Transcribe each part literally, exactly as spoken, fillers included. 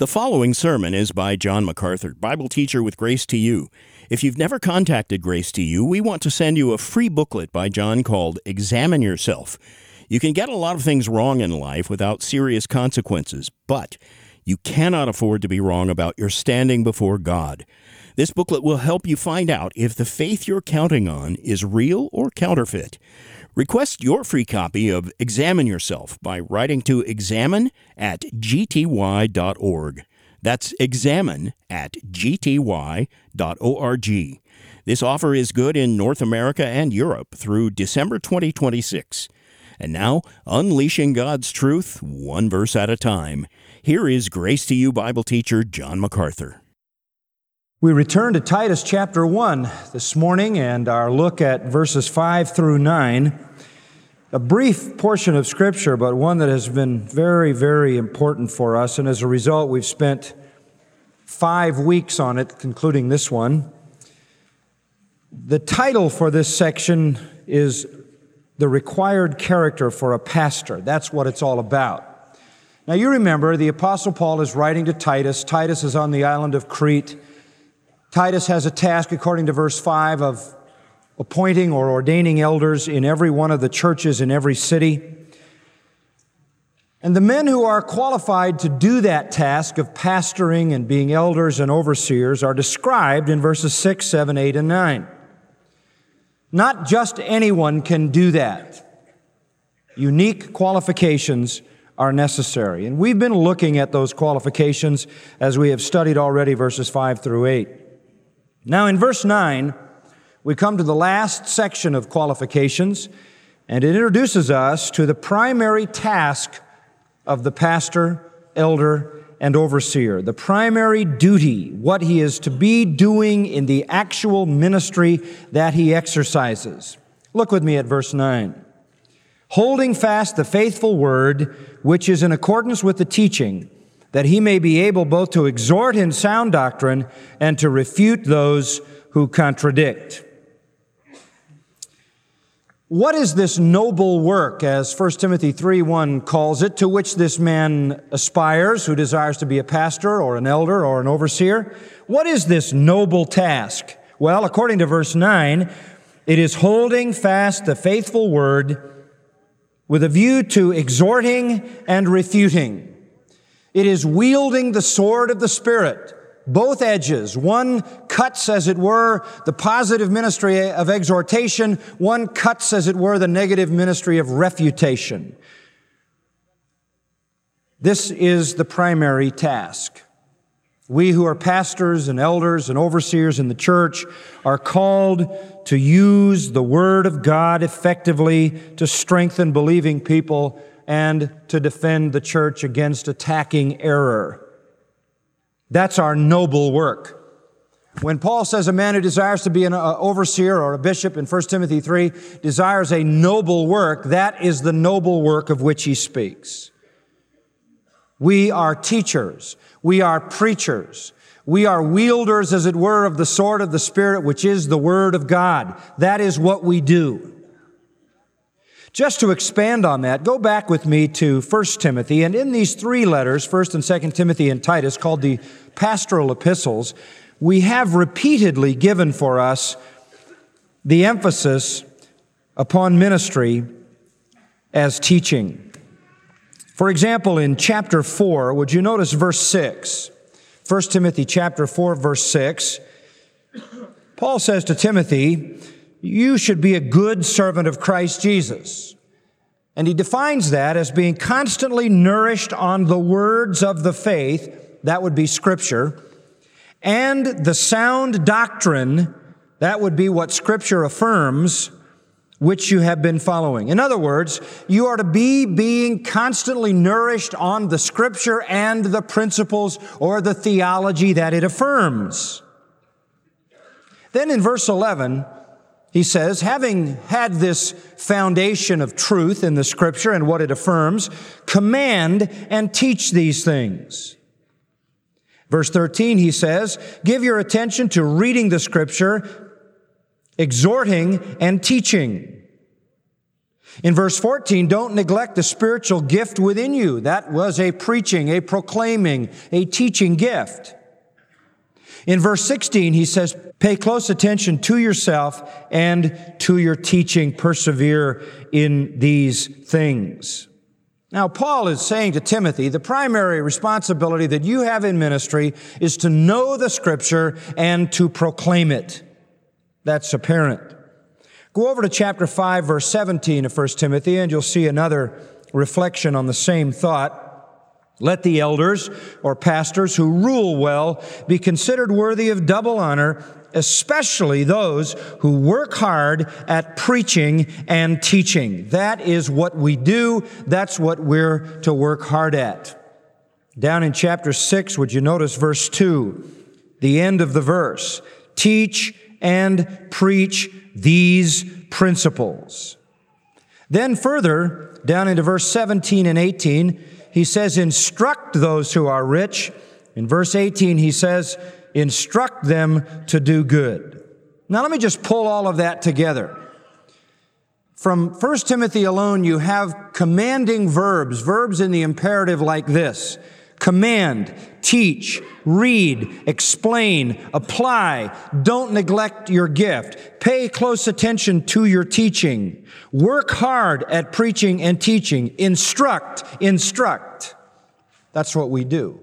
The following sermon is by John MacArthur, Bible teacher with Grace to You. If you've never contacted Grace to You, we want to send you a free booklet by John called Examine Yourself. You can get a lot of things wrong in life without serious consequences, but you cannot afford to be wrong about your standing before God. This booklet will help you find out if the faith you're counting on is real or counterfeit. Request your free copy of Examine Yourself by writing to examine at g t y dot org. That's examine at g t y dot org. This offer is good in North America and Europe through December twenty twenty-six. And now, unleashing God's truth, one verse at a time. Here is Grace to You Bible teacher John MacArthur. We return to Titus chapter one this morning and our look at verses five through nine. A brief portion of Scripture, but one that has been very, very important for us. And as a result, we've spent five weeks on it, concluding this one. The title for this section is The Required Character for a Pastor. That's what it's all about. Now you remember, the Apostle Paul is writing to Titus. Titus is on the island of Crete. Titus has a task, according to verse five, of appointing or ordaining elders in every one of the churches in every city. And the men who are qualified to do that task of pastoring and being elders and overseers are described in verses six, seven, eight, and nine. Not just anyone can do that. Unique qualifications are necessary. And we've been looking at those qualifications as we have studied already verses five through eight. Now in verse nine, we come to the last section of qualifications, and it introduces us to the primary task of the pastor, elder, and overseer. The primary duty, what he is to be doing in the actual ministry that he exercises. Look with me at verse nine. Holding fast the faithful word, which is in accordance with the teaching, that he may be able both to exhort in sound doctrine and to refute those who contradict. What is this noble work, as First Timothy three one calls it, to which this man aspires who desires to be a pastor or an elder or an overseer? What is this noble task? Well, according to verse nine, it is holding fast the faithful word with a view to exhorting and refuting. It is wielding the sword of the Spirit, both edges. One cuts, as it were, the positive ministry of exhortation. One cuts, as it were, the negative ministry of refutation. This is the primary task. We who are pastors and elders and overseers in the church are called to use the Word of God effectively to strengthen believing people and to defend the church against attacking error. That's our noble work. When Paul says a man who desires to be an overseer or a bishop in First Timothy three desires a noble work, that is the noble work of which he speaks. We are teachers. We are preachers. We are wielders, as it were, of the sword of the Spirit, which is the Word of God. That is what we do. Just to expand on that, go back with me to First Timothy, and in these three letters, First and Second Timothy and Titus, called the pastoral epistles, we have repeatedly given for us the emphasis upon ministry as teaching. For example, in chapter four, would you notice verse six? First Timothy chapter four, verse six. Paul says to Timothy, you should be a good servant of Christ Jesus. And he defines that as being constantly nourished on the words of the faith, that would be Scripture, and the sound doctrine, that would be what Scripture affirms, which you have been following. In other words, you are to be being constantly nourished on the Scripture and the principles or the theology that it affirms. Then in verse eleven, he says, having had this foundation of truth in the Scripture and what it affirms, command and teach these things. Verse thirteen, he says, give your attention to reading the Scripture, exhorting and teaching. In verse fourteen, don't neglect the spiritual gift within you. That was a preaching, a proclaiming, a teaching gift. In verse sixteen, he says, pay close attention to yourself and to your teaching. Persevere in these things. Now, Paul is saying to Timothy, the primary responsibility that you have in ministry is to know the Scripture and to proclaim it. That's apparent. Go over to chapter five, verse seventeen of First Timothy, and you'll see another reflection on the same thought. Let the elders or pastors who rule well be considered worthy of double honor, especially those who work hard at preaching and teaching. That is what we do. That's what we're to work hard at. Down in chapter six, would you notice verse two, the end of the verse? Teach and preach these principles. Then further, down into verse seventeen and eighteen, he says, instruct those who are rich. In verse eighteen, he says, instruct them to do good. Now let me just pull all of that together. From First Timothy alone, you have commanding verbs, verbs in the imperative like this: command, teach, read, explain, apply. Don't neglect your gift. Pay close attention to your teaching. Work hard at preaching and teaching. Instruct, instruct. That's what we do.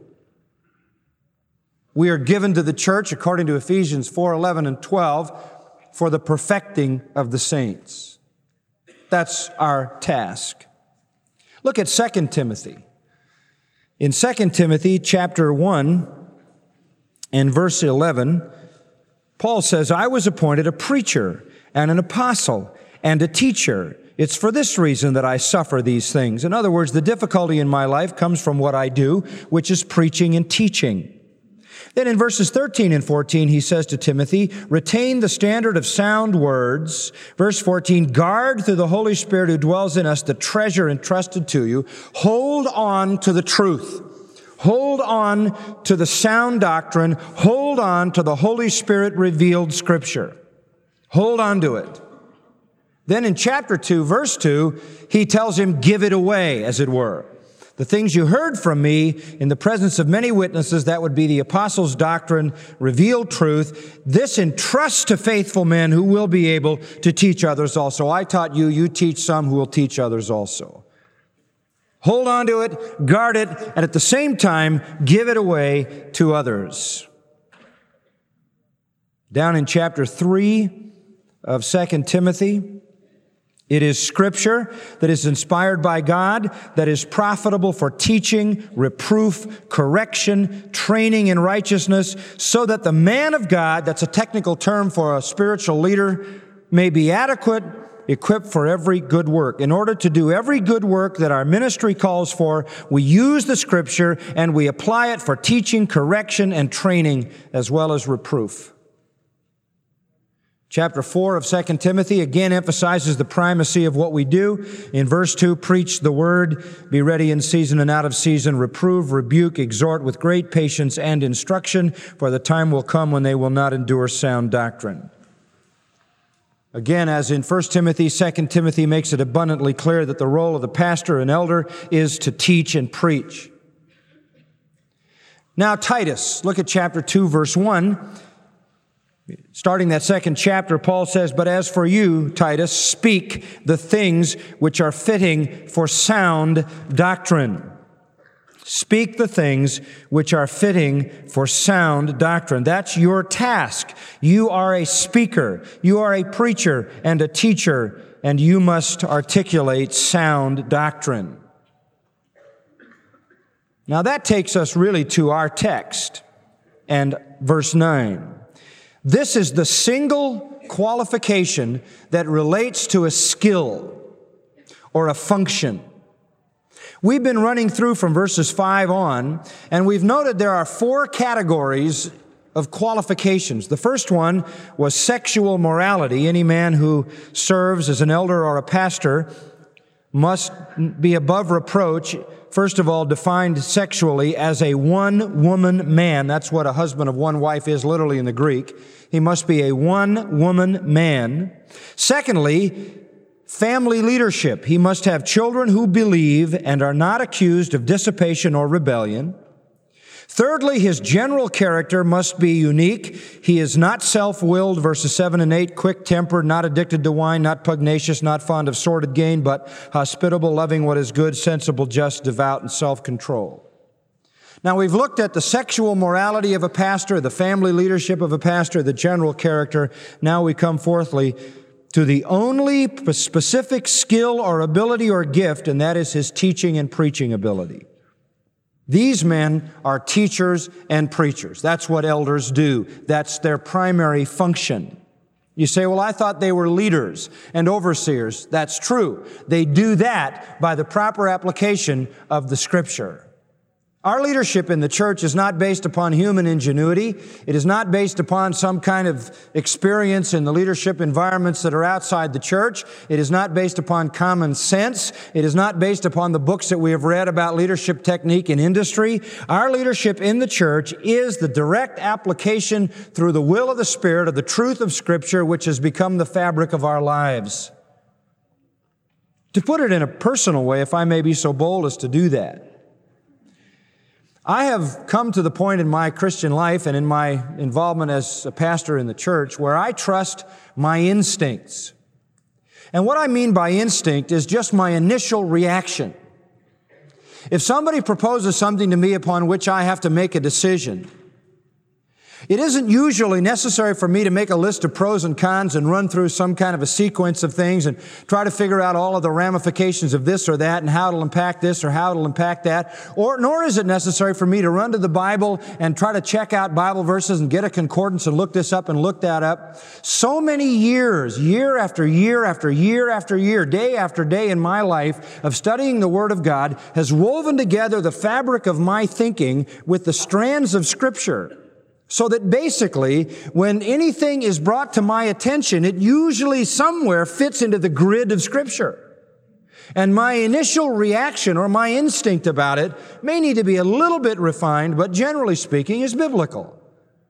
We are given to the church, according to Ephesians four, eleven, and twelve, for the perfecting of the saints. That's our task. Look at Second Timothy. In Second Timothy chapter one and verse eleven, Paul says, I was appointed a preacher and an apostle and a teacher. It's for this reason that I suffer these things. In other words, the difficulty in my life comes from what I do, which is preaching and teaching. Then in verses thirteen and fourteen, he says to Timothy, retain the standard of sound words. Verse fourteen, guard through the Holy Spirit who dwells in us the treasure entrusted to you. Hold on to the truth. Hold on to the sound doctrine. Hold on to the Holy Spirit revealed Scripture. Hold on to it. Then in chapter two, verse two, he tells him, give it away, as it were. The things you heard from me in the presence of many witnesses, that would be the apostles' doctrine, revealed truth. This entrust to faithful men who will be able to teach others also. I taught you, you teach some who will teach others also. Hold on to it, guard it, and at the same time, give it away to others. Down in chapter three of Second Timothy, it is Scripture that is inspired by God, that is profitable for teaching, reproof, correction, training in righteousness, so that the man of God, that's a technical term for a spiritual leader, may be adequate, equipped for every good work. In order to do every good work that our ministry calls for, we use the Scripture and we apply it for teaching, correction, and training, as well as reproof. Chapter four of Second Timothy again emphasizes the primacy of what we do. In verse two, preach the word, be ready in season and out of season, reprove, rebuke, exhort with great patience and instruction, for the time will come when they will not endure sound doctrine. Again, as in First Timothy, Second Timothy makes it abundantly clear that the role of the pastor and elder is to teach and preach. Now, Titus, look at chapter two, verse one. Starting that second chapter, Paul says, but as for you, Titus, speak the things which are fitting for sound doctrine. Speak the things which are fitting for sound doctrine. That's your task. You are a speaker. You are a preacher and a teacher, and you must articulate sound doctrine. Now that takes us really to our text and verse nine. This is the single qualification that relates to a skill or a function. We've been running through from verses five on, and we've noted there are four categories of qualifications. The first one was sexual morality. Any man who serves as an elder or a pastor must be above reproach. First of all, defined sexually as a one-woman man. That's what a husband of one wife is literally in the Greek. He must be a one-woman man. Secondly, family leadership. He must have children who believe and are not accused of dissipation or rebellion. Thirdly, his general character must be unique. He is not self-willed, verses seven and eight, quick-tempered, not addicted to wine, not pugnacious, not fond of sordid gain, but hospitable, loving what is good, sensible, just, devout, and self-control. Now, we've looked at the sexual morality of a pastor, the family leadership of a pastor, the general character. Now we come, fourthly, to the only specific skill or ability or gift, and that is his teaching and preaching ability. These men are teachers and preachers. That's what elders do. That's their primary function. You say, well, I thought they were leaders and overseers. That's true. They do that by the proper application of the Scripture. Our leadership in the church is not based upon human ingenuity. It is not based upon some kind of experience in the leadership environments that are outside the church. It is not based upon common sense. It is not based upon the books that we have read about leadership technique in industry. Our leadership in the church is the direct application through the will of the Spirit of the truth of Scripture, which has become the fabric of our lives. To put it in a personal way, if I may be so bold as to do that, I have come to the point in my Christian life and in my involvement as a pastor in the church where I trust my instincts. And what I mean by instinct is just my initial reaction. If somebody proposes something to me upon which I have to make a decision, it isn't usually necessary for me to make a list of pros and cons and run through some kind of a sequence of things and try to figure out all of the ramifications of this or that and how it'll impact this or how it'll impact that. Or, nor is it necessary for me to run to the Bible and try to check out Bible verses and get a concordance and look this up and look that up. So many years, year after year after year after year, day after day in my life of studying the Word of God has woven together the fabric of my thinking with the strands of Scripture. So that basically, when anything is brought to my attention, it usually somewhere fits into the grid of Scripture. And my initial reaction or my instinct about it may need to be a little bit refined, but generally speaking is biblical.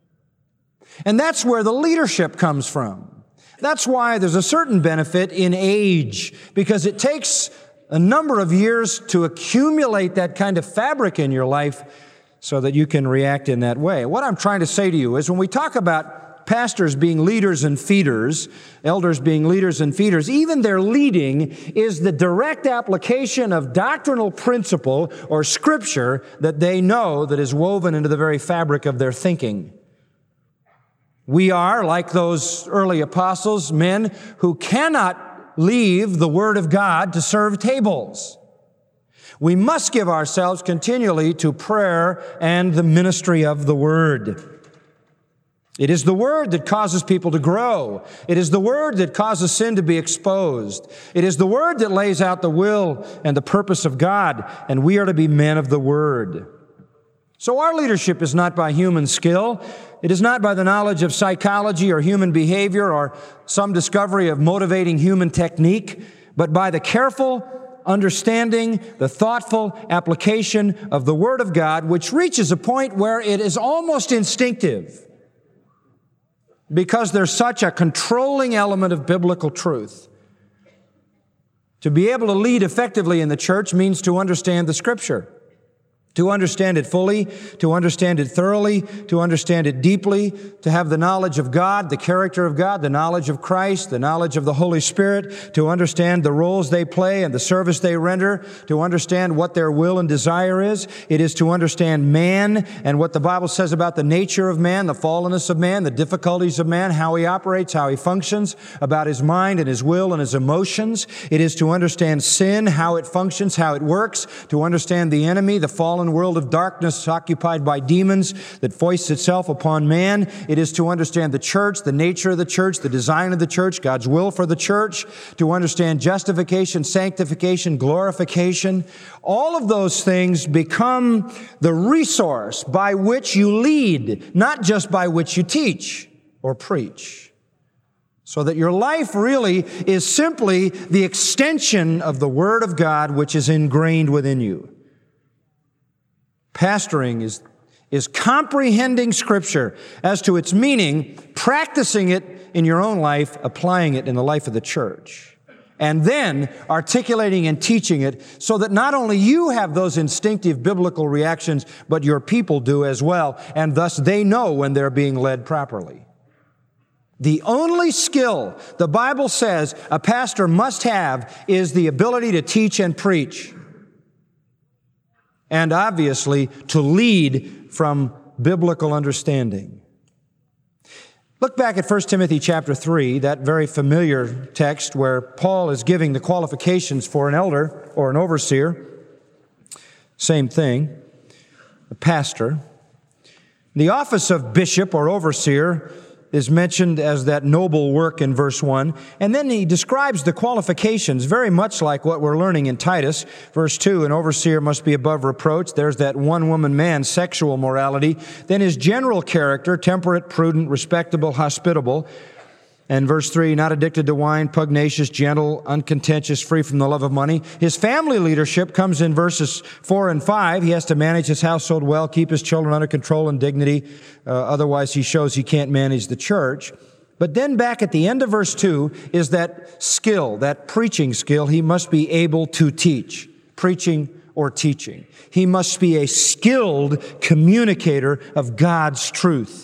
And that's where the leadership comes from. That's why there's a certain benefit in age, because it takes a number of years to accumulate that kind of fabric in your life so that you can react in that way. What I'm trying to say to you is when we talk about pastors being leaders and feeders, elders being leaders and feeders, even their leading is the direct application of doctrinal principle or Scripture that they know that is woven into the very fabric of their thinking. We are, like those early apostles, men who cannot leave the Word of God to serve tables. We must give ourselves continually to prayer and the ministry of the Word. It is the Word that causes people to grow. It is the Word that causes sin to be exposed. It is the Word that lays out the will and the purpose of God, and we are to be men of the Word. So our leadership is not by human skill. It is not by the knowledge of psychology or human behavior or some discovery of motivating human technique, but by the careful understanding, the thoughtful application of the Word of God, which reaches a point where it is almost instinctive because there's such a controlling element of biblical truth. To be able to lead effectively in the church means to understand the Scripture. To understand it fully, to understand it thoroughly, to understand it deeply, to have the knowledge of God, the character of God, the knowledge of Christ, the knowledge of the Holy Spirit, to understand the roles they play and the service they render, to understand what their will and desire is. It is to understand man and what the Bible says about the nature of man, the fallenness of man, the difficulties of man, how he operates, how he functions, about his mind and his will and his emotions. It is to understand sin, how it functions, how it works, to understand the enemy, the fallen world of darkness occupied by demons that foists itself upon man. It is to understand the church, the nature of the church, the design of the church, God's will for the church, to understand justification, sanctification, glorification. All of those things become the resource by which you lead, not just by which you teach or preach. So that your life really is simply the extension of the Word of God, which is ingrained within you. Pastoring is, is comprehending Scripture as to its meaning, practicing it in your own life, applying it in the life of the church. and then articulating and teaching it so that not only you have those instinctive biblical reactions, but your people do as well, and thus they know when they're being led properly. The only skill the Bible says a pastor must have is the ability to teach and preach, and obviously to lead from biblical understanding. Look back at First Timothy chapter three, that very familiar text where Paul is giving the qualifications for an elder or an overseer. Same thing, a pastor. The office of bishop or overseer is mentioned as that noble work in verse one. And then he describes the qualifications very much like what we're learning in Titus. Verse two, an overseer must be above reproach. There's that one-woman man, sexual morality. Then his general character, temperate, prudent, respectable, hospitable. And verse three, not addicted to wine, pugnacious, gentle, uncontentious, free from the love of money. His family leadership comes in verses four and five. He has to manage his household well, keep his children under control and dignity. Uh, otherwise, he shows he can't manage the church. But then back at the end of verse two is that skill, that preaching skill. He must be able to teach, preaching or teaching. He must be a skilled communicator of God's truth.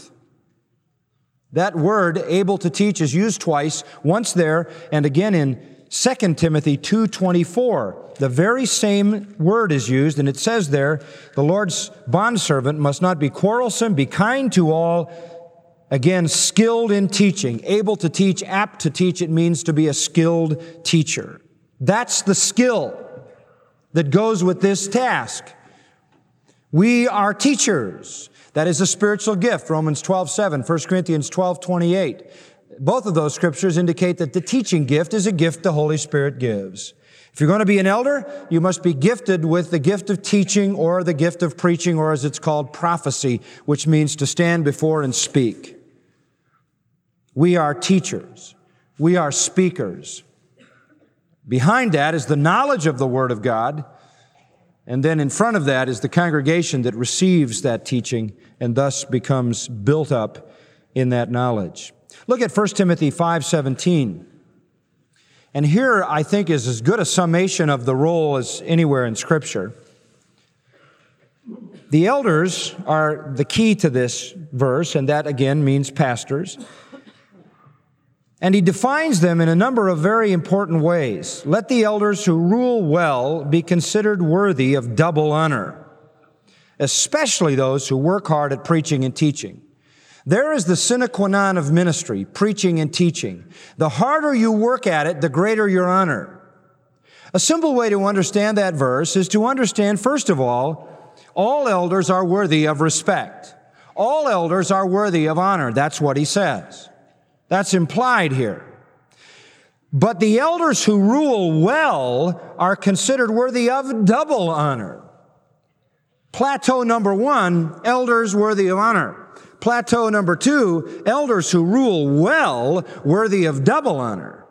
That word, able to teach, is used twice, once there and again in Second Timothy two twenty-four. The very same word is used, and it says there, the Lord's bondservant must not be quarrelsome, be kind to all, again, skilled in teaching, able to teach, apt to teach. It means to be a skilled teacher. That's the skill that goes with this task. We are teachers. That is a spiritual gift, Romans twelve seven, First Corinthians twelve twenty-eight. Both of those scriptures indicate that the teaching gift is a gift the Holy Spirit gives. If you're going to be an elder, you must be gifted with the gift of teaching or the gift of preaching, or as it's called, prophecy, which means to stand before and speak. We are teachers. We are speakers. Behind that is the knowledge of the Word of God. And then in front of that is the congregation that receives that teaching and thus becomes built up in that knowledge. Look at First Timothy five seventeen. And here, I think, is as good a summation of the role as anywhere in Scripture. The elders are the key to this verse, and that again means pastors. And he defines them in a number of very important ways. Let the elders who rule well be considered worthy of double honor, especially those who work hard at preaching and teaching. There is the sine qua non of ministry, preaching and teaching. The harder you work at it, the greater your honor. A simple way to understand that verse is to understand, first of all, all elders are worthy of respect. All elders are worthy of honor. That's what he says. That's implied here. But the elders who rule well are considered worthy of double honor. Plateau number one, elders worthy of honor. Plateau number two, elders who rule well, worthy of double honor.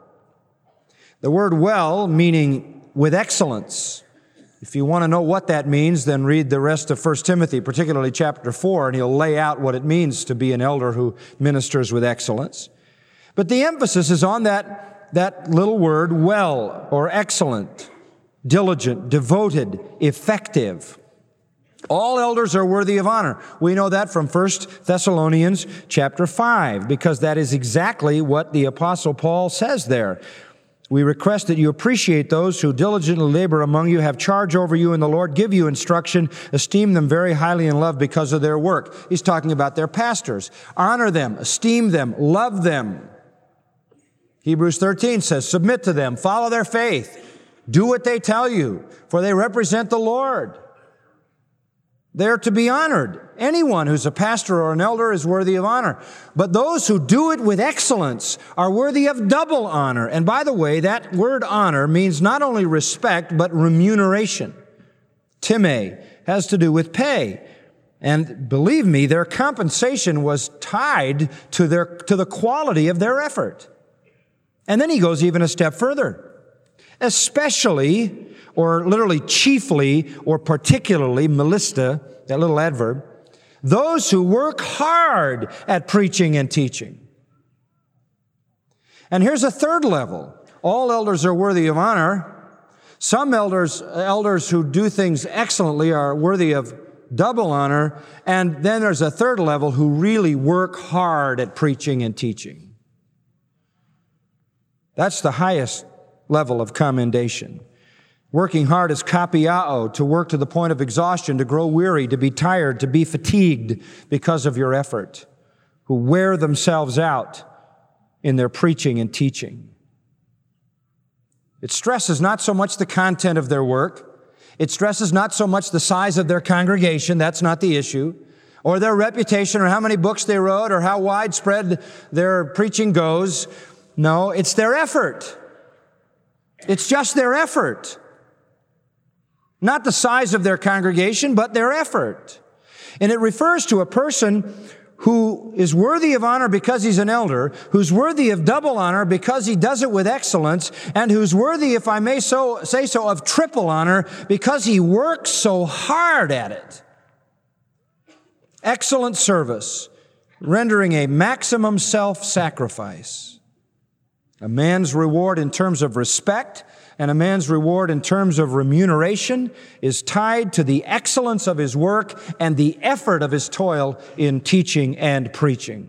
The word well, meaning with excellence. If you want to know what that means, then read the rest of First Timothy, particularly chapter four, and he'll lay out what it means to be an elder who ministers with excellence. But the emphasis is on that, that little word, well, or excellent, diligent, devoted, effective. All elders are worthy of honor. We know that from First Thessalonians chapter five, because that is exactly what the Apostle Paul says there. We request that you appreciate those who diligently labor among you, have charge over you in the Lord, give you instruction, esteem them very highly in love because of their work. He's talking about their pastors. Honor them, esteem them, love them. Hebrews thirteen says, submit to them, follow their faith, do what they tell you, for they represent the Lord. They're to be honored. Anyone who's a pastor or an elder is worthy of honor. But those who do it with excellence are worthy of double honor. And by the way, that word honor means not only respect, but remuneration. Time has to do with pay. And believe me, their compensation was tied to their, to the quality of their effort. And then he goes even a step further. Especially, or literally chiefly, or particularly, melista, that little adverb, those who work hard at preaching and teaching. And here's a third level. all elders are worthy of honor. Some elders, elders who do things excellently are worthy of double honor. And then there's a third level who really work hard at preaching and teaching. That's the highest level of commendation. Working hard is kapiao, to work to the point of exhaustion, to grow weary, to be tired, to be fatigued because of your effort, who wear themselves out in their preaching and teaching. It stresses not so much the content of their work. It stresses not so much the size of their congregation. That's not the issue. Or their reputation, or how many books they wrote, or how widespread their preaching goes. No, it's their effort. It's just their effort. Not the size of their congregation, but their effort. And it refers to a person who is worthy of honor because he's an elder, who's worthy of double honor because he does it with excellence, and who's worthy, if I may so say so, of triple honor because he works so hard at it. Excellent service, rendering a maximum self-sacrifice. A man's reward in terms of respect and a man's reward in terms of remuneration is tied to the excellence of his work and the effort of his toil in teaching and preaching.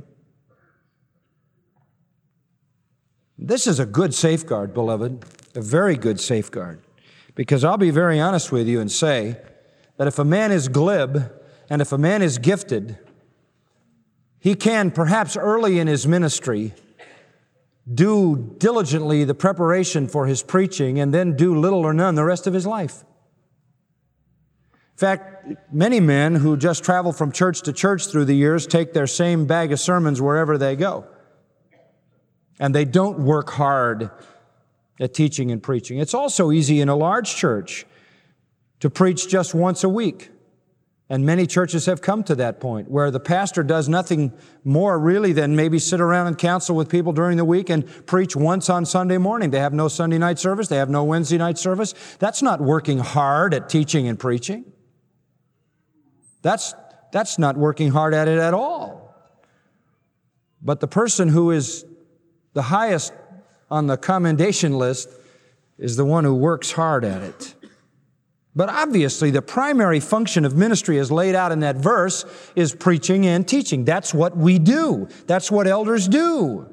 This is a good safeguard, beloved, a very good safeguard. Because I'll be very honest with you and say that if a man is glib and if a man is gifted, he can perhaps early in his ministry do diligently the preparation for his preaching and then do little or none the rest of his life. In fact, many men who just travel from church to church through the years take their same bag of sermons wherever they go. And they don't work hard at teaching and preaching. It's also easy in a large church to preach just once a week. And many churches have come to that point where the pastor does nothing more really than maybe sit around and counsel with people during the week and preach once on Sunday morning. They have no Sunday night service. They have no Wednesday night service. That's not working hard at teaching and preaching. That's, that's not working hard at it at all. But the person who is the highest on the commendation list is the one who works hard at it. But obviously, the primary function of ministry as laid out in that verse is preaching and teaching. That's what we do. That's what elders do.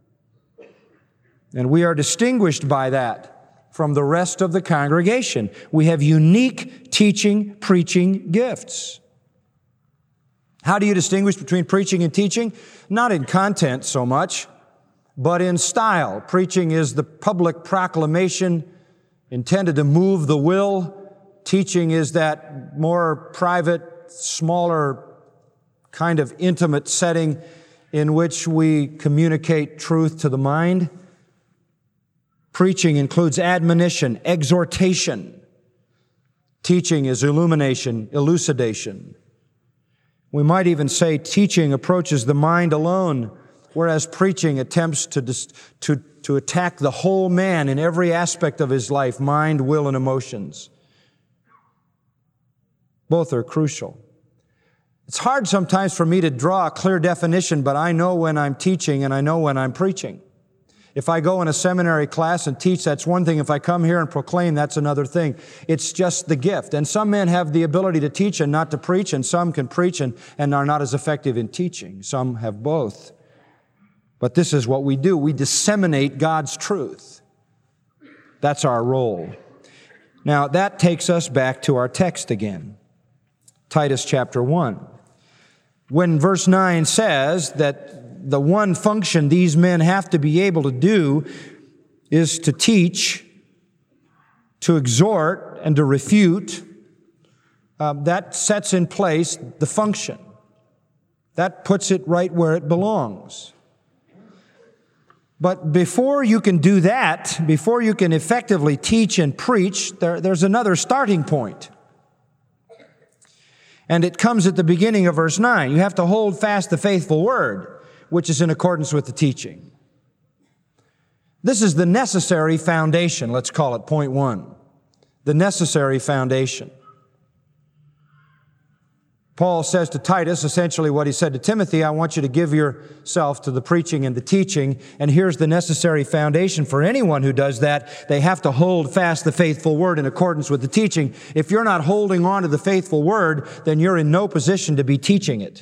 And we are distinguished by that from the rest of the congregation. We have unique teaching, preaching gifts. How do you distinguish between preaching and teaching? Not in content so much, but in style. Preaching is the public proclamation intended to move the will. Teaching is that more private, smaller, kind of intimate setting in which we communicate truth to the mind. Preaching includes admonition, exhortation. Teaching is illumination, elucidation. We might even say teaching approaches the mind alone, whereas preaching attempts to, to, to attack the whole man in every aspect of his life, mind, will, and emotions. Both are crucial. It's hard sometimes for me to draw a clear definition, but I know when I'm teaching and I know when I'm preaching. If I go in a seminary class and teach, that's one thing. If I come here and proclaim, that's another thing. It's just the gift. And some men have the ability to teach and not to preach, and some can preach and, and are not as effective in teaching. Some have both. But this is what we do. We disseminate God's truth. That's our role. Now, that takes us back to our text again. Titus chapter one. When verse nine says that the one function these men have to be able to do is to teach, to exhort, and to refute, uh, that sets in place the function. That puts it right where it belongs. But before you can do that, before you can effectively teach and preach, there, there's another starting point. And it comes at the beginning of verse nine. You have to hold fast the faithful word, which is in accordance with the teaching. This is the necessary foundation, let's call it point one. The necessary foundation. Paul says to Titus essentially what he said to Timothy: I want you to give yourself to the preaching and the teaching, and here's the necessary foundation for anyone who does that. They have to hold fast the faithful word in accordance with the teaching. If you're not holding on to the faithful word, then you're in no position to be teaching it.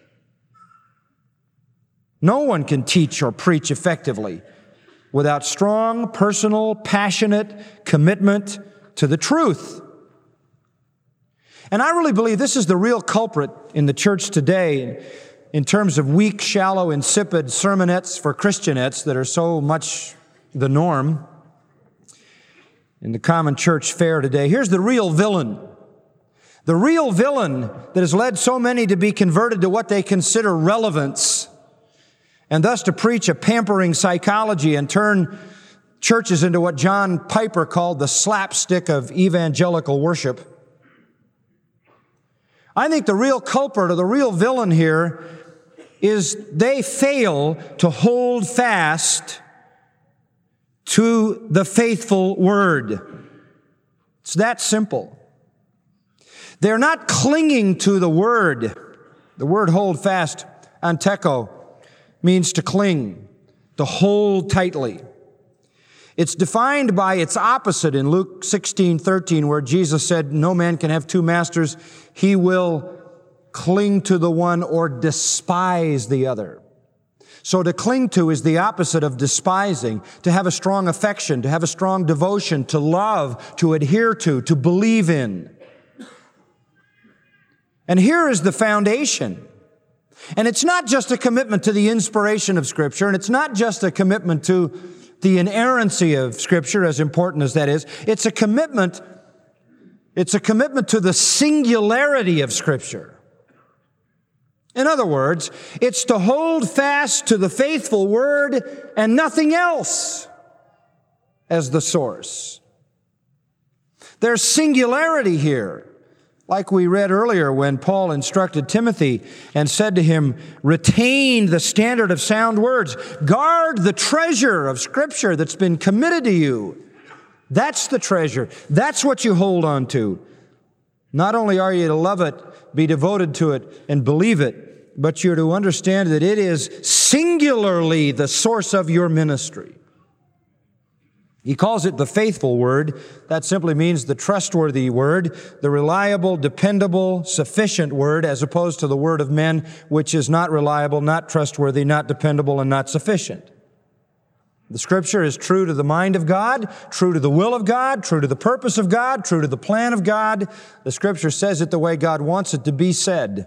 No one can teach or preach effectively without strong, personal, passionate commitment to the truth. And I really believe this is the real culprit in the church today in terms of weak, shallow, insipid sermonettes for Christianettes that are so much the norm in the common church fare today. Here's the real villain. The real villain that has led so many to be converted to what they consider relevance, and thus to preach a pampering psychology and turn churches into what John Piper called the slapstick of evangelical worship. I think the real culprit or the real villain here is they fail to hold fast to the faithful word. It's that simple. They're not clinging to the word. The word hold fast, anteko, means to cling, to hold tightly. It's defined by its opposite in Luke sixteen thirteen, where Jesus said, no man can have two masters. He will cling to the one or despise the other. So to cling to is the opposite of despising, to have a strong affection, to have a strong devotion, to love, to adhere to, to believe in. And here is the foundation. And it's not just a commitment to the inspiration of Scripture, and it's not just a commitment to the inerrancy of Scripture, as important as that is. It's a commitment, it's a commitment to the singularity of Scripture. In other words, it's to hold fast to the faithful word and nothing else as the source. There's singularity here. Like we read earlier when Paul instructed Timothy and said to him, retain the standard of sound words. Guard the treasure of Scripture that's been committed to you. That's the treasure. That's what you hold on to. Not only are you to love it, be devoted to it, and believe it, but you're to understand that it is singularly the source of your ministry. He calls it the faithful word. That simply means the trustworthy word, the reliable, dependable, sufficient word, as opposed to the word of men, which is not reliable, not trustworthy, not dependable, and not sufficient. The Scripture is true to the mind of God, true to the will of God, true to the purpose of God, true to the plan of God. The Scripture says it the way God wants it to be said.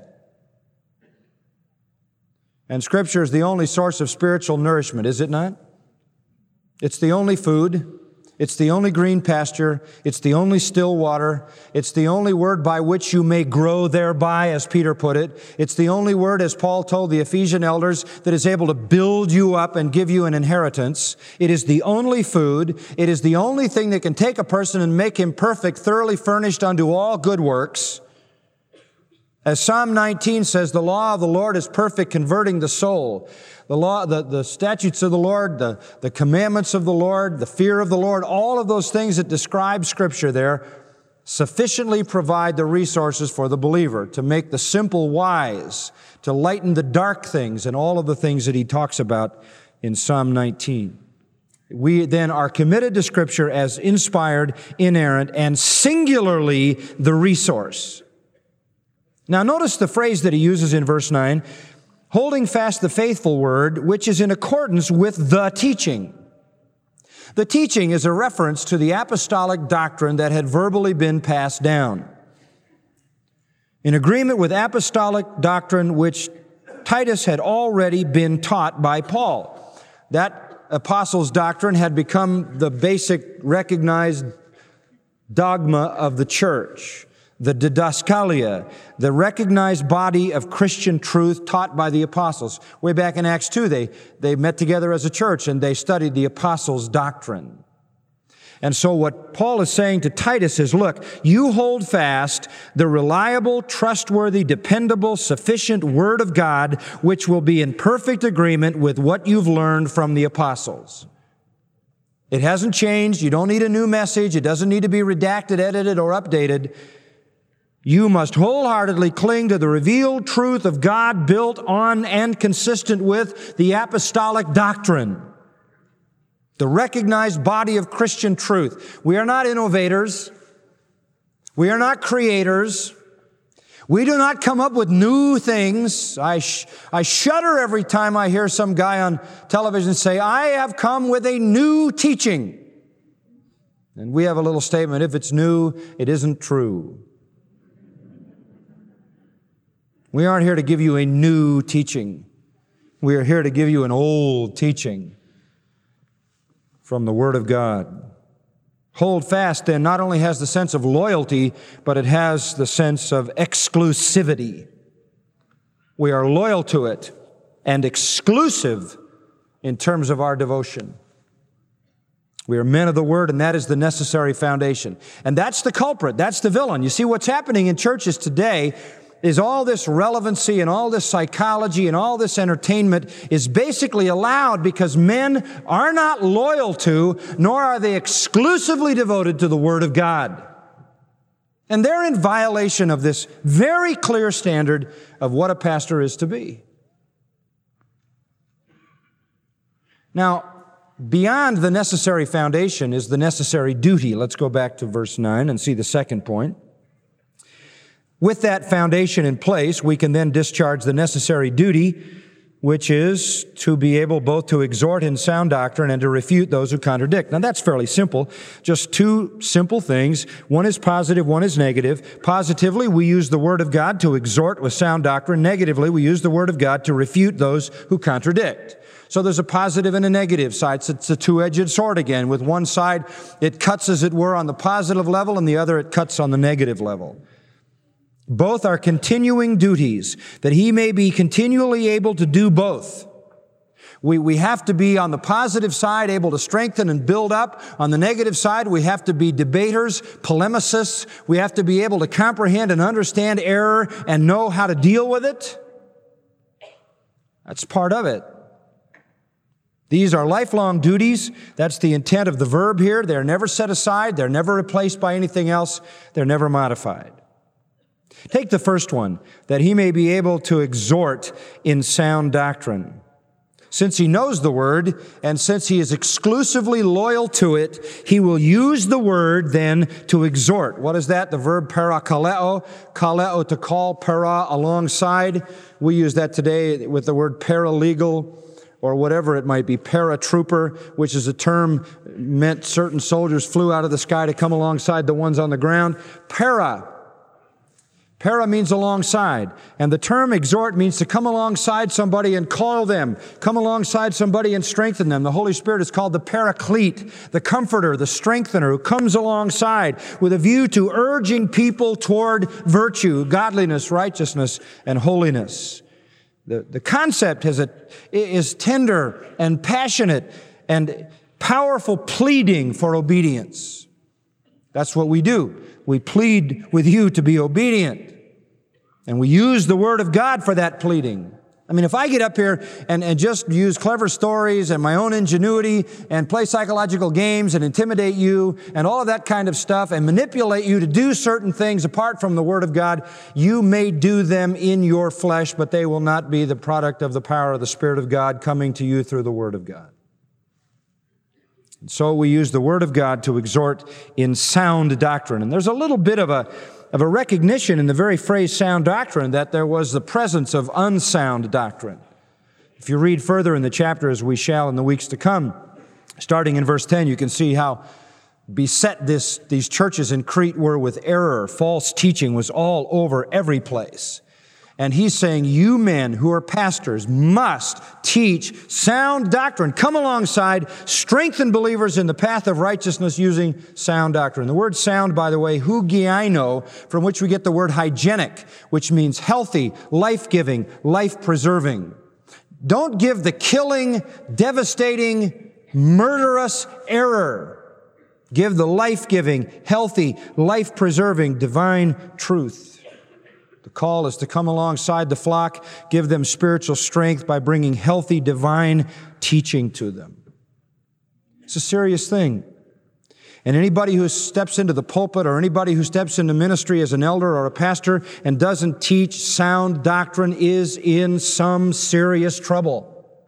And Scripture is the only source of spiritual nourishment, is it not? It's the only food. It's the only green pasture. It's the only still water. It's the only word by which you may grow thereby, as Peter put it. It's the only word, as Paul told the Ephesian elders, that is able to build you up and give you an inheritance. It is the only food. It is the only thing that can take a person and make him perfect, thoroughly furnished unto all good works. As Psalm nineteen says, the law of the Lord is perfect, converting the soul. The law, the, the statutes of the Lord, the, the commandments of the Lord, the fear of the Lord, all of those things that describe Scripture there sufficiently provide the resources for the believer to make the simple wise, to lighten the dark things, and all of the things that he talks about in Psalm nineteen. We then are committed to Scripture as inspired, inerrant, and singularly the resource. Now notice the phrase that he uses in verse nine, holding fast the faithful word, which is in accordance with the teaching. The teaching is a reference to the apostolic doctrine that had verbally been passed down. In agreement with apostolic doctrine which Titus had already been taught by Paul. That apostles' doctrine had become the basic recognized dogma of the church. The didaskalia, the recognized body of Christian truth taught by the apostles. Way back in Acts two, they, they met together as a church and they studied the apostles' doctrine. And so what Paul is saying to Titus is, look, you hold fast the reliable, trustworthy, dependable, sufficient Word of God, which will be in perfect agreement with what you've learned from the apostles. It hasn't changed. You don't need a new message. It doesn't need to be redacted, edited, or updated. You must wholeheartedly cling to the revealed truth of God built on and consistent with the apostolic doctrine, the recognized body of Christian truth. We are not innovators. We are not creators. We do not come up with new things. I, sh- I shudder every time I hear some guy on television say, I have come with a new teaching. And we have a little statement, if it's new, it isn't true. We aren't here to give you a new teaching. We are here to give you an old teaching from the Word of God. Hold fast, then, not only has the sense of loyalty, but it has the sense of exclusivity. We are loyal to it and exclusive in terms of our devotion. We are men of the Word, and that is the necessary foundation. And that's the culprit. That's the villain. You see, what's happening in churches today is all this relevancy and all this psychology and all this entertainment is basically allowed because men are not loyal to, nor are they exclusively devoted to the Word of God. And they're in violation of this very clear standard of what a pastor is to be. Now, beyond the necessary foundation is the necessary duty. Let's go back to verse nine and see the second point. With that foundation in place, we can then discharge the necessary duty, which is to be able both to exhort in sound doctrine and to refute those who contradict. Now, that's fairly simple. Just two simple things. One is positive, one is negative. Positively, we use the Word of God to exhort with sound doctrine. Negatively, we use the Word of God to refute those who contradict. So there's a positive and a negative side. So it's a two-edged sword again. With one side, it cuts, as it were, on the positive level, and the other, it cuts on the negative level. Both are continuing duties, that he may be continually able to do both. We, we have to be on the positive side able to strengthen and build up. On the negative side, we have to be debaters, polemicists. We have to be able to comprehend and understand error and know how to deal with it. That's part of it. These are lifelong duties. That's the intent of the verb here. They're never set aside. They're never replaced by anything else. They're never modified. Take the first one, that he may be able to exhort in sound doctrine. Since he knows the Word, and since he is exclusively loyal to it, he will use the Word then to exhort. What is that? The verb parakaleo, kaleo to call, para alongside. We use that today with the word paralegal, or whatever it might be, paratrooper, which is a term meant certain soldiers flew out of the sky to come alongside the ones on the ground. Para. Para means alongside. And the term exhort means to come alongside somebody and call them. Come alongside somebody and strengthen them. The Holy Spirit is called the Paraclete, the comforter, the strengthener, who comes alongside with a view to urging people toward virtue, godliness, righteousness, and holiness. The, the concept is, a, is tender and passionate and powerful pleading for obedience. That's what we do. We plead with you to be obedient. And we use the Word of God for that pleading. I mean, if I get up here and, and just use clever stories and my own ingenuity and play psychological games and intimidate you and all of that kind of stuff and manipulate you to do certain things apart from the Word of God, you may do them in your flesh, but they will not be the product of the power of the Spirit of God coming to you through the Word of God. And so we use the Word of God to exhort in sound doctrine. And there's a little bit of a of a recognition in the very phrase sound doctrine that there was the presence of unsound doctrine. If you read further in the chapter, as we shall in the weeks to come, starting in verse ten, you can see how beset this, these churches in Crete were with error. False teaching was all over every place. And he's saying, you men who are pastors must teach sound doctrine. Come alongside, strengthen believers in the path of righteousness using sound doctrine. The word sound, by the way, hugiaino, from which we get the word hygienic, which means healthy, life-giving, life-preserving. Don't give the killing, devastating, murderous error. Give the life-giving, healthy, life-preserving, divine truth. The call is to come alongside the flock, give them spiritual strength by bringing healthy, divine teaching to them. It's a serious thing. And anybody who steps into the pulpit or anybody who steps into ministry as an elder or a pastor and doesn't teach sound doctrine is in some serious trouble.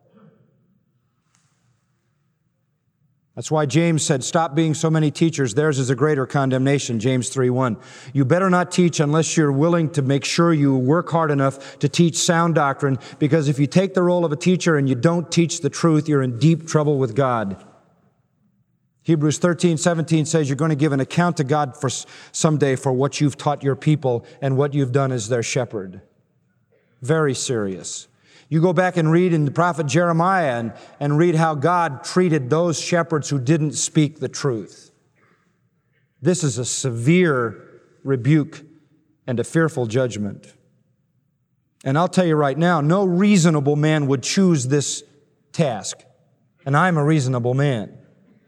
That's why James said, stop being so many teachers. Theirs is a greater condemnation, James three one. You better not teach unless you're willing to make sure you work hard enough to teach sound doctrine, because if you take the role of a teacher and you don't teach the truth, you're in deep trouble with God. Hebrews thirteen seventeen says you're going to give an account to God for someday for what you've taught your people and what you've done as their shepherd. Very serious. You go back and read in the prophet Jeremiah and, and read how God treated those shepherds who didn't speak the truth. This is a severe rebuke and a fearful judgment. And I'll tell you right now, no reasonable man would choose this task. And I'm a reasonable man.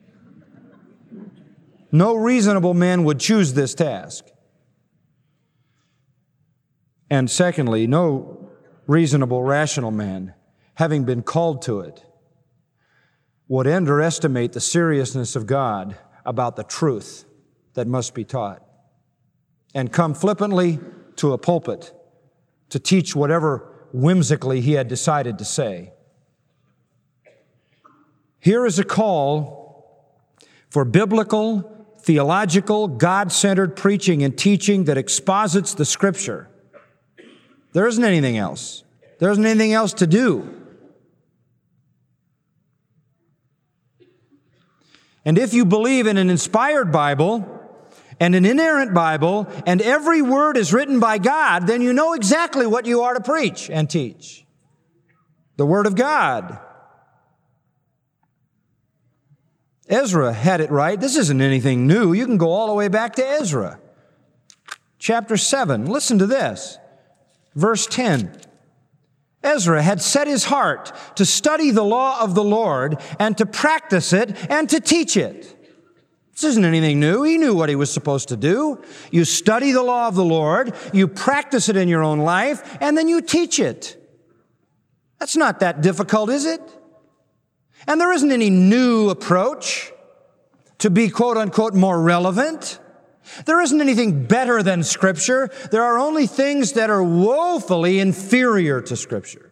No reasonable man would choose this task. And secondly, no reasonable, rational man, having been called to it, would underestimate the seriousness of God about the truth that must be taught and come flippantly to a pulpit to teach whatever whimsically he had decided to say. Here is a call for biblical, theological, God-centered preaching and teaching that exposits the Scripture. There isn't anything else. There isn't anything else to do. And if you believe in an inspired Bible and an inerrant Bible and every word is written by God, then you know exactly what you are to preach and teach. The Word of God. Ezra had it right. This isn't anything new. You can go all the way back to Ezra. Chapter seven. Listen to this. Verse ten. Ezra had set his heart to study the law of the Lord and to practice it and to teach it. This isn't anything new. He knew what he was supposed to do. You study the law of the Lord, you practice it in your own life, and then you teach it. That's not that difficult, is it? And there isn't any new approach to be, quote unquote, more relevant. There isn't anything better than Scripture. There are only things that are woefully inferior to Scripture.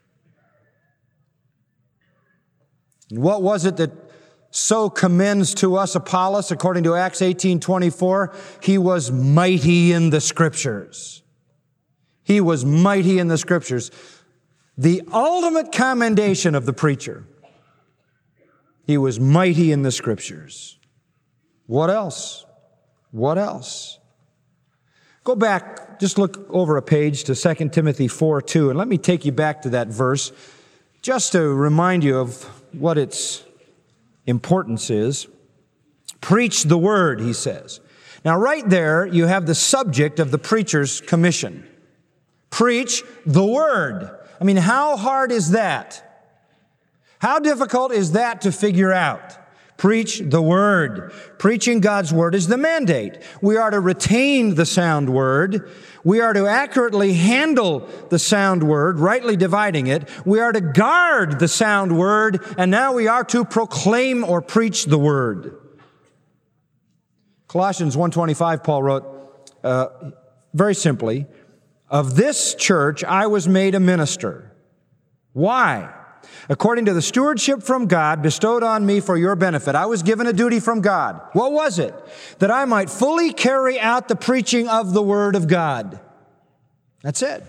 And what was it that so commends to us Apollos, according to Acts eighteen twenty-four? He was mighty in the Scriptures. He was mighty in the Scriptures. The ultimate commendation of the preacher. He was mighty in the Scriptures. What else? What else? Go back, just look over a page to Second Timothy four two, and let me take you back to that verse just to remind you of what its importance is. Preach the word, he says. Now, right there, you have the subject of the preacher's commission. Preach the word. I mean, how hard is that? How difficult is that to figure out? Preach the Word. Preaching God's Word is the mandate. We are to retain the sound Word. We are to accurately handle the sound Word, rightly dividing it. We are to guard the sound Word, and now we are to proclaim or preach the Word. Colossians one twenty-five, Paul wrote, uh, very simply, of this church I was made a minister. Why? According to the stewardship from God bestowed on me for your benefit. I was given a duty from God. What was it? That I might fully carry out the preaching of the Word of God. That's it.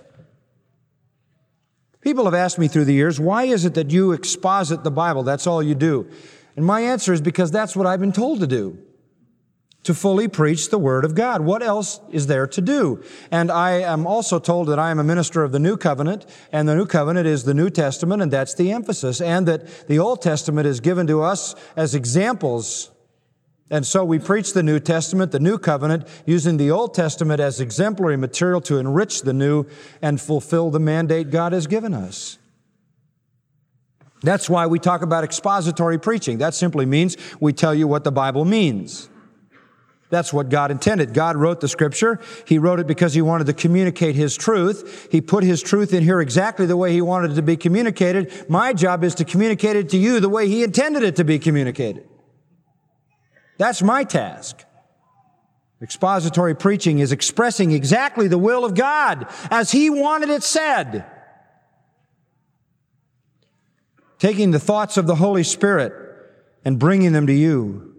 People have asked me through the years, why is it that you exposit the Bible? That's all you do. And my answer is because that's what I've been told to do. To fully preach the Word of God. What else is there to do? And I am also told that I am a minister of the New Covenant, and the New Covenant is the New Testament, and that's the emphasis, and that the Old Testament is given to us as examples. And so we preach the New Testament, the New Covenant, using the Old Testament as exemplary material to enrich the New and fulfill the mandate God has given us. That's why we talk about expository preaching. That simply means we tell you what the Bible means. That's what God intended. God wrote the Scripture. He wrote it because He wanted to communicate His truth. He put His truth in here exactly the way He wanted it to be communicated. My job is to communicate it to you the way He intended it to be communicated. That's my task. Expository preaching is expressing exactly the will of God as He wanted it said. Taking the thoughts of the Holy Spirit and bringing them to you.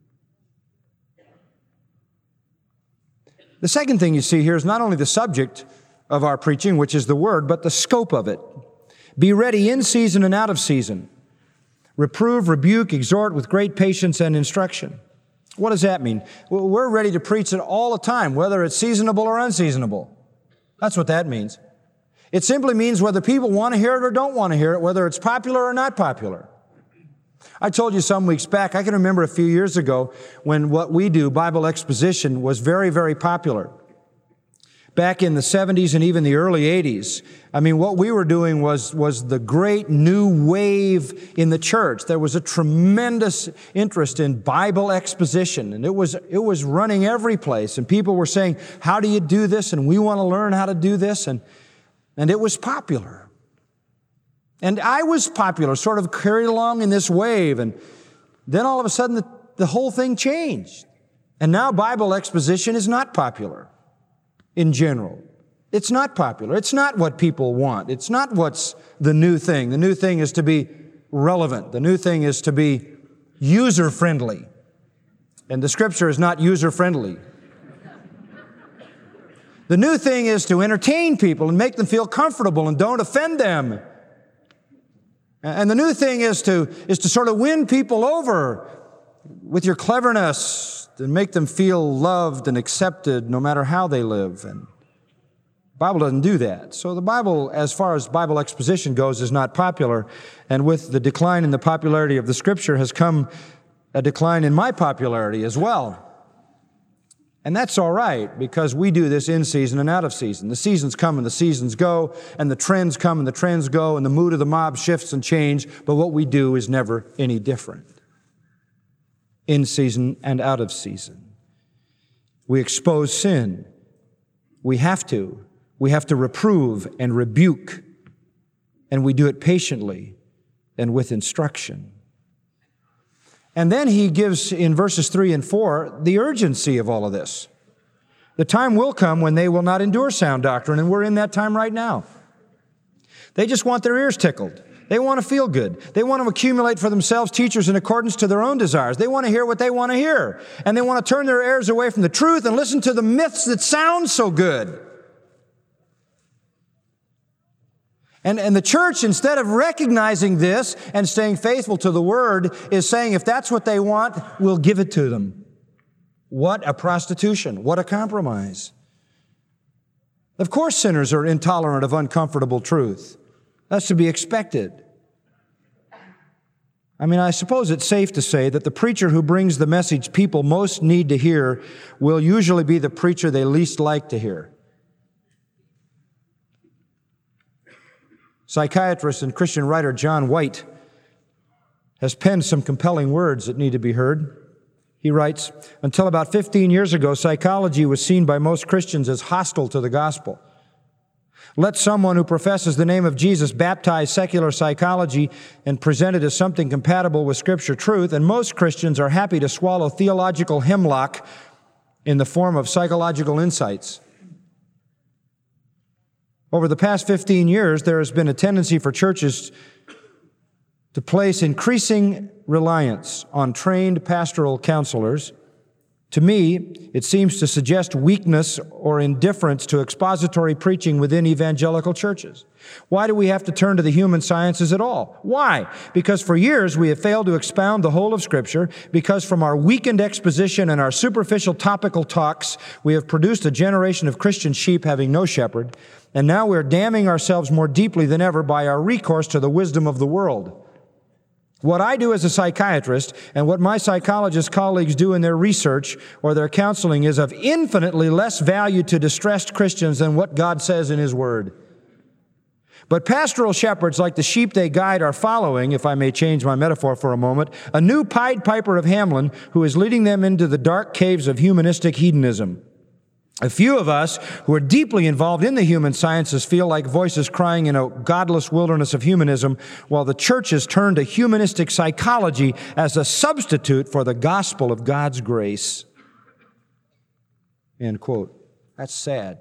The second thing you see here is not only the subject of our preaching, which is the Word, but the scope of it. Be ready in season and out of season. Reprove, rebuke, exhort with great patience and instruction. What does that mean? Well, we're ready to preach it all the time, whether it's seasonable or unseasonable. That's what that means. It simply means whether people want to hear it or don't want to hear it, whether it's popular or not popular. I told you some weeks back, I can remember a few years ago when what we do, Bible exposition, was very, very popular. Back in the seventies and even the early eighties, I mean, what we were doing was, was the great new wave in the church. There was a tremendous interest in Bible exposition, and it was, it was running every place. And people were saying, how do you do this? And we want to learn how to do this. And, and it was popular. And I was popular, sort of carried along in this wave. And then all of a sudden, the, the whole thing changed. And now Bible exposition is not popular. In general. It's not popular. It's not what people want. It's not what's the new thing. The new thing is to be relevant. The new thing is to be user-friendly. And the Scripture is not user-friendly. The new thing is to entertain people and make them feel comfortable and don't offend them. And the new thing is to, is to sort of win people over with your cleverness, to make them feel loved and accepted no matter how they live. And the Bible doesn't do that. So the Bible, as far as Bible exposition goes, is not popular. And with the decline in the popularity of the Scripture has come a decline in my popularity as well. And that's all right, because we do this in season and out of season. The seasons come and the seasons go, and the trends come and the trends go, and the mood of the mob shifts and change, but what we do is never any different. In season and out of season. We expose sin. We have to. We have to reprove and rebuke. And we do it patiently and with instruction. And then he gives in verses three and four the urgency of all of this. The time will come when they will not endure sound doctrine, and we're in that time right now. They just want their ears tickled. They want to feel good. They want to accumulate for themselves teachers in accordance to their own desires. They want to hear what they want to hear. And they want to turn their ears away from the truth and listen to the myths that sound so good. And, and the church, instead of recognizing this and staying faithful to the Word, is saying if that's what they want, we'll give it to them. What a prostitution. What a compromise. Of course sinners are intolerant of uncomfortable truth. That's to be expected. I mean, I suppose it's safe to say that the preacher who brings the message people most need to hear will usually be the preacher they least like to hear. Psychiatrist and Christian writer John White has penned some compelling words that need to be heard. He writes, until about fifteen years ago, psychology was seen by most Christians as hostile to the gospel. Let someone who professes the name of Jesus baptize secular psychology and present it as something compatible with Scripture truth, and most Christians are happy to swallow theological hemlock in the form of psychological insights. Over the past fifteen years, there has been a tendency for churches to place increasing reliance on trained pastoral counselors. To me, it seems to suggest weakness or indifference to expository preaching within evangelical churches. Why do we have to turn to the human sciences at all? Why? Because for years we have failed to expound the whole of Scripture, because from our weakened exposition and our superficial topical talks, we have produced a generation of Christian sheep having no shepherd, and now we're damning ourselves more deeply than ever by our recourse to the wisdom of the world. What I do as a psychiatrist and what my psychologist colleagues do in their research or their counseling is of infinitely less value to distressed Christians than what God says in His Word. But pastoral shepherds, like the sheep they guide, are following, if I may change my metaphor for a moment, a new Pied Piper of Hamelin who is leading them into the dark caves of humanistic hedonism. A few of us who are deeply involved in the human sciences feel like voices crying in a godless wilderness of humanism, while the churches turn to humanistic psychology as a substitute for the gospel of God's grace. End quote. That's sad.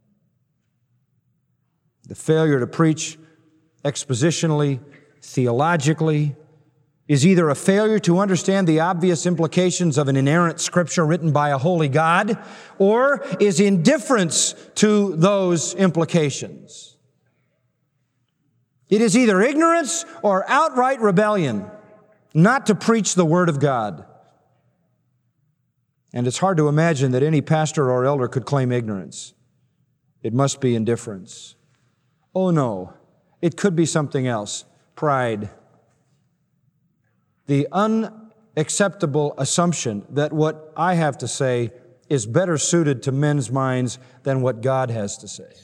The failure to preach expositionally, theologically, is either a failure to understand the obvious implications of an inerrant scripture written by a holy God, or is indifference to those implications. It is either ignorance or outright rebellion not to preach the Word of God. And it's hard to imagine that any pastor or elder could claim ignorance. It must be indifference. Oh no, it could be something else. Pride. The unacceptable assumption that what I have to say is better suited to men's minds than what God has to say.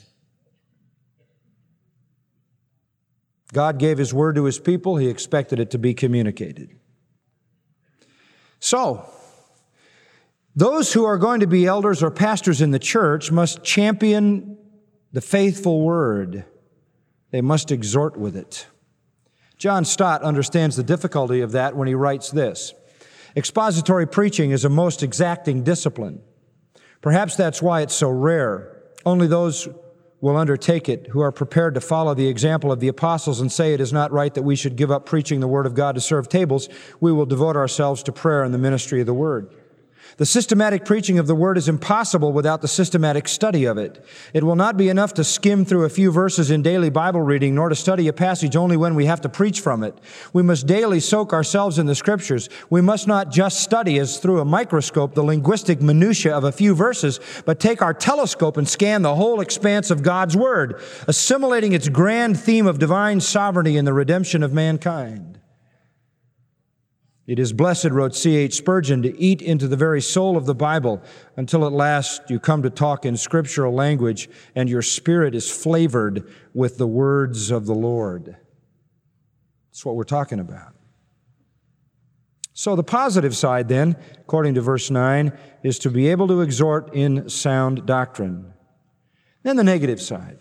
God gave His word to His people. He expected it to be communicated. So, those who are going to be elders or pastors in the church must champion the faithful word. They must exhort with it. John Stott understands the difficulty of that when he writes this: expository preaching is a most exacting discipline. Perhaps that's why it's so rare. Only those will undertake it who are prepared to follow the example of the apostles and say it is not right that we should give up preaching the Word of God to serve tables. We will devote ourselves to prayer and the ministry of the Word. The systematic preaching of the Word is impossible without the systematic study of it. It will not be enough to skim through a few verses in daily Bible reading, nor to study a passage only when we have to preach from it. We must daily soak ourselves in the Scriptures. We must not just study as through a microscope the linguistic minutia of a few verses, but take our telescope and scan the whole expanse of God's Word, assimilating its grand theme of divine sovereignty and the redemption of mankind. It is blessed, wrote C H Spurgeon, to eat into the very soul of the Bible until at last you come to talk in scriptural language and your spirit is flavored with the words of the Lord. That's what we're talking about. So the positive side then, according to verse nine, is to be able to exhort in sound doctrine. Then the negative side.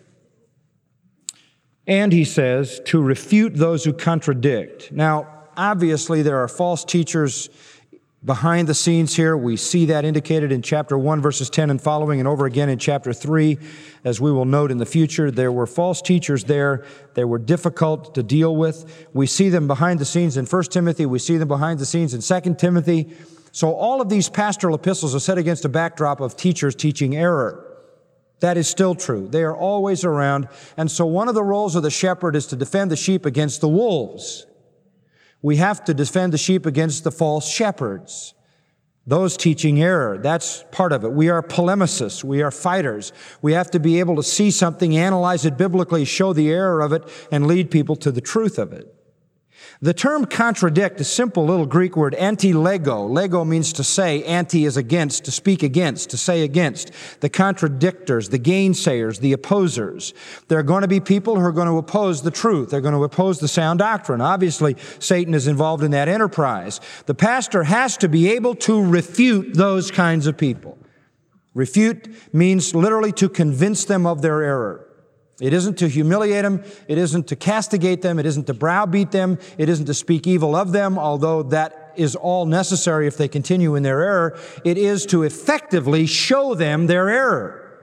And he says, to refute those who contradict. Now, obviously, there are false teachers behind the scenes here. We see that indicated in chapter one, verses ten and following, and over again in chapter three, as we will note in the future. There were false teachers there. They were difficult to deal with. We see them behind the scenes in First Timothy. We see them behind the scenes in Second Timothy. So all of these pastoral epistles are set against a backdrop of teachers teaching error. That is still true. They are always around. And so one of the roles of the shepherd is to defend the sheep against the wolves. We have to defend the sheep against the false shepherds, those teaching error. That's part of it. We are polemicists. We are fighters. We have to be able to see something, analyze it biblically, show the error of it, and lead people to the truth of it. The term contradict, a simple little Greek word, anti-lego. Lego means to say. Anti is against, to speak against, to say against. The contradictors, the gainsayers, the opposers. There are going to be people who are going to oppose the truth. They're going to oppose the sound doctrine. Obviously, Satan is involved in that enterprise. The pastor has to be able to refute those kinds of people. Refute means literally to convince them of their error. It isn't to humiliate them. It isn't to castigate them. It isn't to browbeat them. It isn't to speak evil of them, although that is all necessary if they continue in their error. It is to effectively show them their error.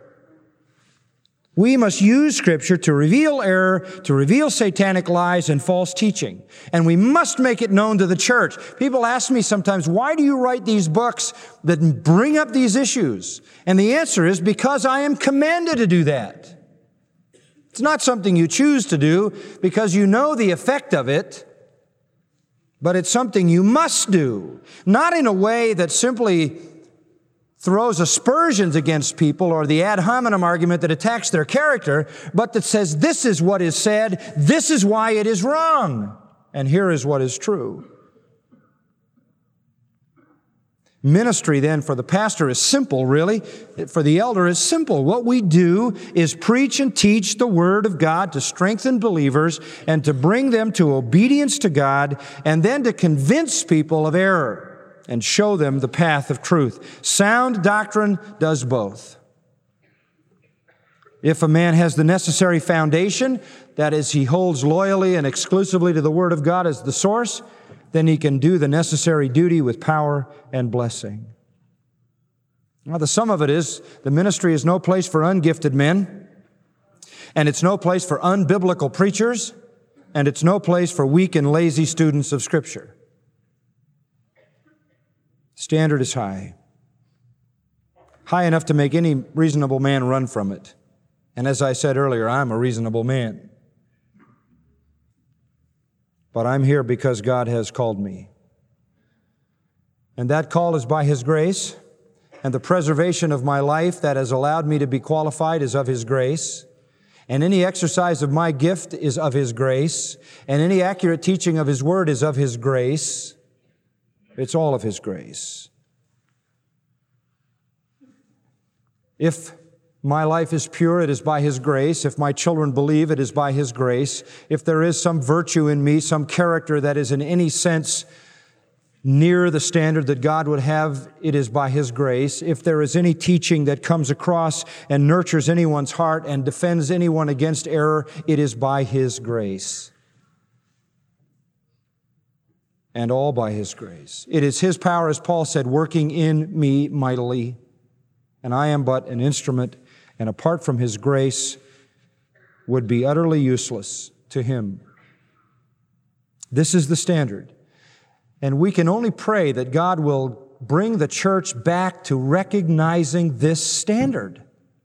We must use Scripture to reveal error, to reveal satanic lies and false teaching. And we must make it known to the church. People ask me sometimes, why do you write these books that bring up these issues? And the answer is because I am commanded to do that. It's not something you choose to do because you know the effect of it, but it's something you must do. Not in a way that simply throws aspersions against people or the ad hominem argument that attacks their character, but that says this is what is said, this is why it is wrong, and here is what is true. Ministry, then, for the pastor is simple, really. For the elder is simple. What we do is preach and teach the Word of God to strengthen believers and to bring them to obedience to God, and then to convince people of error and show them the path of truth. Sound doctrine does both. If a man has the necessary foundation, that is, he holds loyally and exclusively to the Word of God as the source, then he can do the necessary duty with power and blessing. Now, the sum of it is, the ministry is no place for ungifted men, and it's no place for unbiblical preachers, and it's no place for weak and lazy students of Scripture. Standard is high. High enough to make any reasonable man run from it. And as I said earlier, I'm a reasonable man. But I'm here because God has called me. And that call is by His grace, and the preservation of my life that has allowed me to be qualified is of His grace. And any exercise of my gift is of His grace. And any accurate teaching of His Word is of His grace. It's all of His grace. If my life is pure, it is by His grace. If my children believe, it is by His grace. If there is some virtue in me, some character that is in any sense near the standard that God would have, it is by His grace. If there is any teaching that comes across and nurtures anyone's heart and defends anyone against error, it is by His grace. And all by His grace. It is His power, as Paul said, working in me mightily. And I am but an instrument, and apart from His grace, would be utterly useless to Him. This is the standard. And we can only pray that God will bring the church back to recognizing this standard.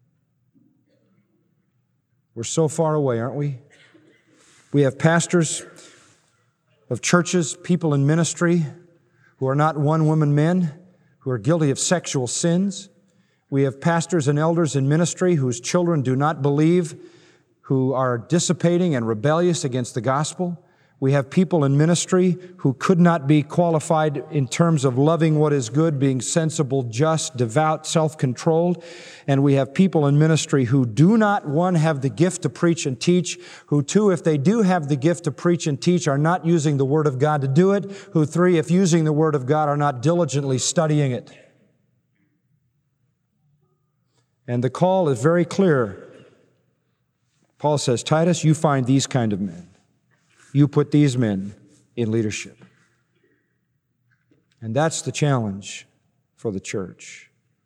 We're so far away, aren't we? We have pastors of churches, people in ministry who are not one-woman men, who are guilty of sexual sins. We have pastors and elders in ministry whose children do not believe, who are dissipating and rebellious against the gospel. We have people in ministry who could not be qualified in terms of loving what is good, being sensible, just, devout, self-controlled. And we have people in ministry who do not, one, have the gift to preach and teach, who, two, if they do have the gift to preach and teach, are not using the Word of God to do it, who, three, if using the Word of God, are not diligently studying it. And the call is very clear. Paul says, Titus, you find these kind of men. You put these men in leadership. And that's the challenge for the church.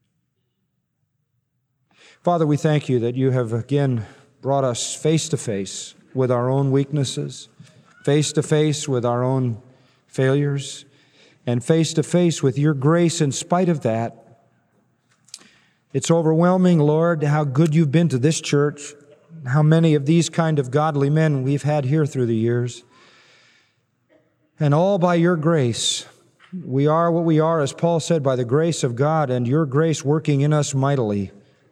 Father, we thank You that You have again brought us face to face with our own weaknesses, face to face with our own failures, and face to face with Your grace in spite of that. It's overwhelming, Lord, how good You've been to this church, how many of these kind of godly men we've had here through the years. And all by Your grace. We are what we are, as Paul said, by the grace of God and Your grace working in us mightily.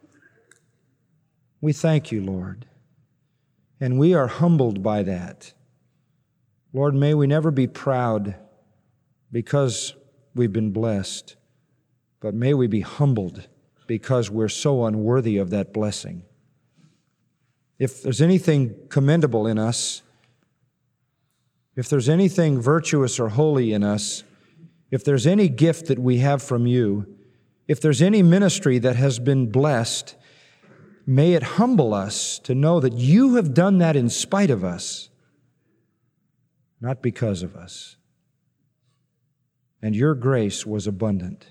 We thank You, Lord. And we are humbled by that. Lord, may we never be proud because we've been blessed, but may we be humbled because we're so unworthy of that blessing. If there's anything commendable in us, if there's anything virtuous or holy in us, if there's any gift that we have from You, if there's any ministry that has been blessed, may it humble us to know that You have done that in spite of us, not because of us. And Your grace was abundant.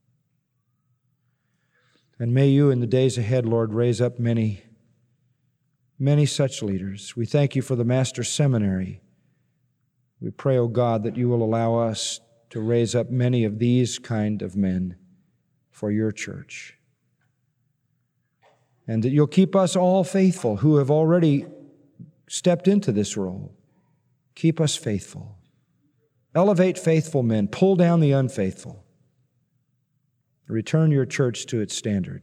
And may You, in the days ahead, Lord, raise up many, many such leaders. We thank You for the Master's Seminary. We pray, O God, that You will allow us to raise up many of these kind of men for Your church. And that You'll keep us all faithful who have already stepped into this role. Keep us faithful. Elevate faithful men. Pull down the unfaithful. Return Your church to its standard.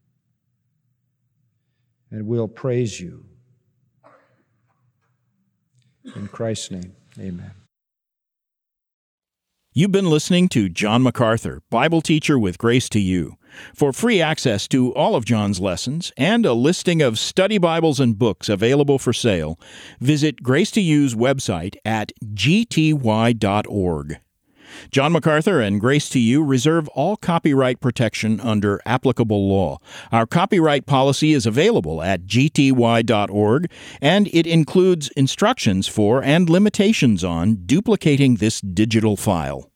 And we'll praise You. In Christ's name, amen. You've been listening to John MacArthur, Bible teacher with Grace to You. For free access to all of John's lessons and a listing of study Bibles and books available for sale, visit Grace to You's website at g t y dot org. John MacArthur and Grace to You reserve all copyright protection under applicable law. Our copyright policy is available at g t y dot org, and it includes instructions for and limitations on duplicating this digital file.